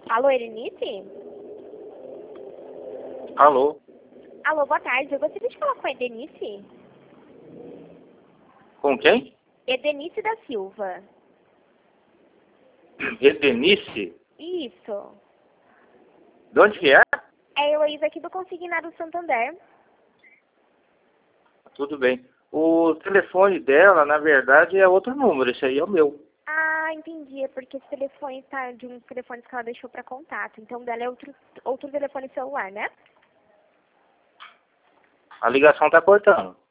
Alô, Erenice? Alô? Alô, boa tarde. Eu gostaria de falar com a Edenice. Com quem? Edenice da Silva. Edenice? Isso. De onde que é? É a Heloísa aqui do Consignado Santander. Tudo bem. O telefone dela, na verdade, é outro número. Esse aí é o meu. Ah, entendi. É porque esse telefone tá de uns telefones que ela deixou pra contato. Então, dela é outro telefone celular, né? A ligação tá cortando.